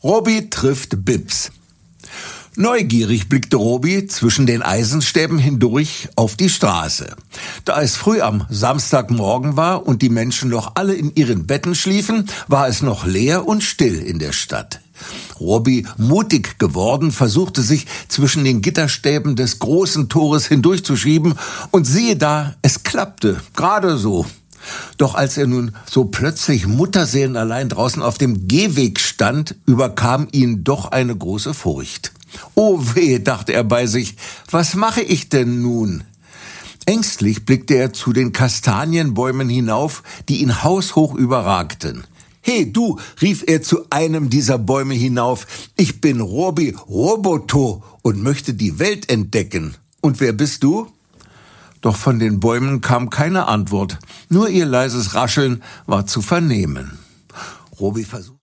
Robi trifft Bips. Neugierig blickte Robi zwischen den Eisenstäben hindurch auf die Straße. Da es früh am Samstagmorgen war und die Menschen noch alle in ihren Betten schliefen, war es noch leer und still in der Stadt. Robi, mutig geworden, versuchte sich zwischen den Gitterstäben des großen Tores hindurchzuschieben und siehe da, es klappte, gerade so. Doch als er nun so plötzlich mutterseelenallein draußen auf dem Gehweg stand, überkam ihn doch eine große Furcht. Oh weh, dachte er bei sich, was mache ich denn nun? Ängstlich blickte er zu den Kastanienbäumen hinauf, die ihn haushoch überragten. »Hey, du«, rief er zu einem dieser Bäume hinauf, »ich bin Robi Roboto und möchte die Welt entdecken. Und wer bist du?« Doch von den Bäumen kam keine Antwort, nur ihr leises Rascheln war zu vernehmen. Robi versuchte